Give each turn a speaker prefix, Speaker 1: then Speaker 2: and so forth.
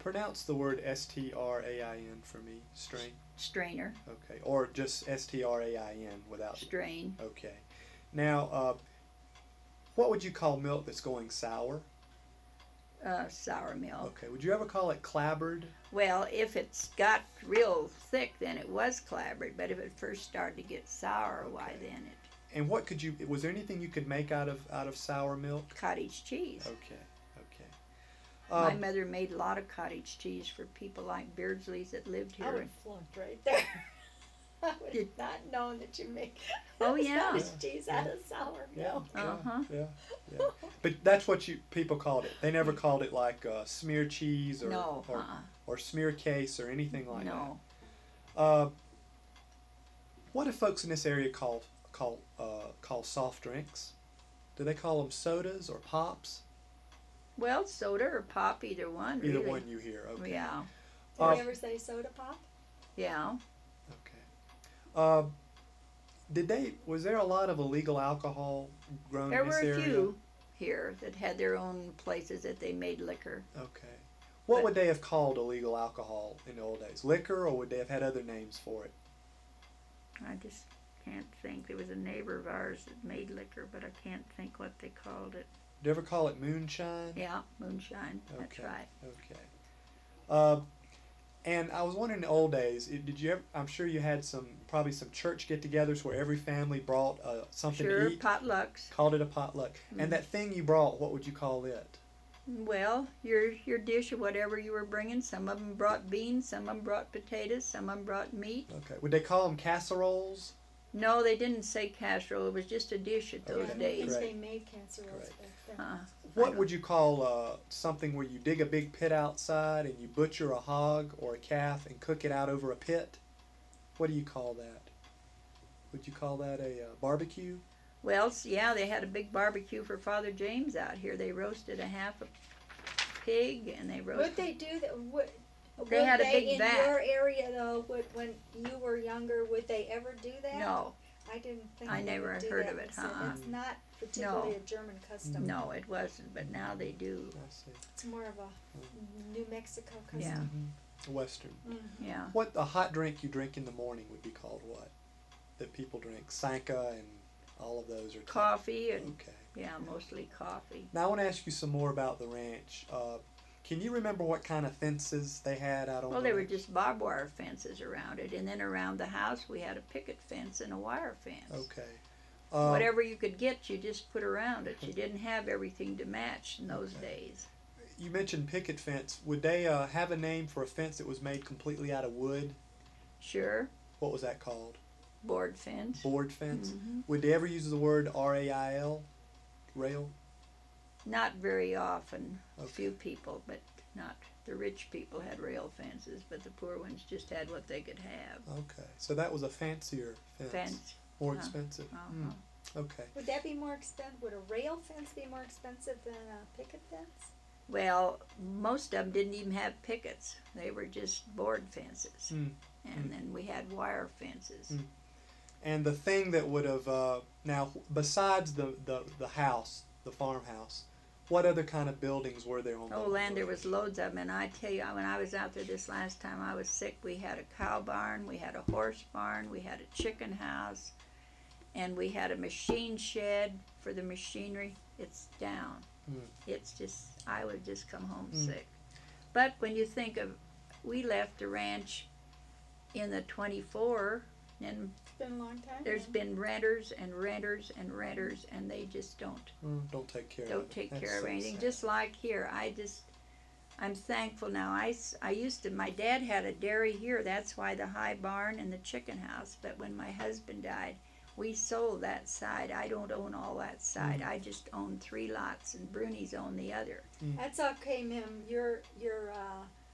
Speaker 1: Pronounce the word strain for me. Strain.
Speaker 2: Strainer.
Speaker 1: Okay. Or just strain without.
Speaker 2: Strain.
Speaker 1: Okay. Now, what would you call milk that's going sour?
Speaker 2: Sour milk.
Speaker 1: Okay. Would you ever call it clabbered?
Speaker 2: Well, if it's got real thick, then it was clabbered. But if it first started to get sour, why then it?
Speaker 1: And what could you? Was there anything you could make out of sour milk?
Speaker 2: Cottage cheese.
Speaker 1: Okay. Okay.
Speaker 2: My mother made a lot of cottage cheese for people like Beardsley's that lived here.
Speaker 3: I would have flunked right there. I would have not known that you make cottage cheese out of sour milk.
Speaker 1: Yeah. But that's what people called it. They never called it like smear cheese or smear case or anything like that. What do folks in this area call soft drinks? Do they call them sodas or pops?
Speaker 2: Well, soda or pop, either one.
Speaker 1: Either
Speaker 2: really.
Speaker 1: one you hear. Okay.
Speaker 2: Yeah.
Speaker 3: Did they ever say soda pop?
Speaker 2: Yeah.
Speaker 1: Okay. Was there a lot of illegal alcohol grown in this area?
Speaker 2: There were a few here that had their own places that they made liquor.
Speaker 1: Okay. What would they have called illegal alcohol in the old days? Liquor, or would they have had other names for it?
Speaker 2: I just can't think. There was a neighbor of ours that made liquor, but I can't think what they called it.
Speaker 1: Did you ever call it moonshine?
Speaker 2: Yeah, moonshine. That's right.
Speaker 1: Okay. And I was wondering, in the old days, did you ever? I'm sure you had probably some church get-togethers where every family brought something to eat.
Speaker 2: Sure, potlucks.
Speaker 1: Called it a potluck. Mm-hmm. And that thing you brought, what would you call it?
Speaker 2: Well, your dish or whatever you were bringing. Some of them brought beans, some of them brought potatoes, some of them brought meat.
Speaker 1: Okay. Would they call them casseroles?
Speaker 2: No, they didn't say casserole. It was just a dish at those days.
Speaker 3: I think they made casseroles back then.
Speaker 1: What would you call something where you dig a big pit outside and you butcher a hog or a calf and cook it out over a pit? What do you call that? Would you call that a barbecue?
Speaker 2: Well, yeah, they had a big barbecue for Father James out here. They roasted a half a pig and they roasted...
Speaker 3: Would they do that?
Speaker 2: They had a big vat.
Speaker 3: In your area, though, when you were younger, would they ever do that?
Speaker 2: No.
Speaker 3: I didn't think
Speaker 2: I
Speaker 3: they
Speaker 2: never
Speaker 3: would do
Speaker 2: heard
Speaker 3: that.
Speaker 2: of it,
Speaker 3: So
Speaker 2: huh?
Speaker 3: it's not particularly a German custom.
Speaker 2: No, it wasn't, but now they do.
Speaker 1: I see.
Speaker 3: It's more of a New Mexico custom.
Speaker 2: Yeah.
Speaker 1: Mm-hmm. Western.
Speaker 3: Mm-hmm.
Speaker 2: Yeah.
Speaker 1: What a hot drink you drink in the morning would be called what? That people drink? Sanka and all of those are
Speaker 2: coffee and
Speaker 1: okay.
Speaker 2: Yeah, mostly coffee.
Speaker 1: Now I want to ask you some more about the ranch. Can you remember what kind of fences they had out on
Speaker 2: Well,
Speaker 1: the
Speaker 2: they were
Speaker 1: ranch?
Speaker 2: just barbed wire fences around it, and then around the house we had a picket fence and a wire fence.
Speaker 1: Okay.
Speaker 2: Whatever you could get, you just put around it. You didn't have everything to match in those days.
Speaker 1: You mentioned picket fence. Would they have a name for a fence that was made completely out of wood?
Speaker 2: Sure.
Speaker 1: What was that called?
Speaker 2: Board fence.
Speaker 1: Board fence.
Speaker 2: Mm-hmm.
Speaker 1: Would they ever use the word RAIL? Rail?
Speaker 2: Not very often.
Speaker 1: Okay.
Speaker 2: A few people, but not. The rich people had rail fences, but the poor ones just had what they could have.
Speaker 1: Okay. So that was a fancier fence. More expensive.
Speaker 2: Uh-huh.
Speaker 1: Okay.
Speaker 3: Would that be more expensive? Would a rail fence be more expensive than a picket fence?
Speaker 2: Well, most of them didn't even have pickets. They were just board fences. And then we had wire fences.
Speaker 1: And the thing that would have, now, besides the house, the farmhouse, what other kind of buildings were there on the
Speaker 2: land, there was loads of them. And I tell you, when I was out there this last time I was sick, we had a cow barn, we had a horse barn, we had a chicken house, and we had a machine shed for the machinery. It's down. It's just, I would just come home sick. But when you think of, we left the ranch in the 24, and
Speaker 3: it's been a long time.
Speaker 2: There's been renters and renters and renters, and they just don't
Speaker 1: take care
Speaker 2: of anything. Just like here, I'm thankful now. I used to, my dad had a dairy here. That's why the high barn and the chicken house. But when my husband died, we sold that side. I don't own all that side. I just own 3 lots, and Bruni's own the other.
Speaker 3: That's okay, Mim. Your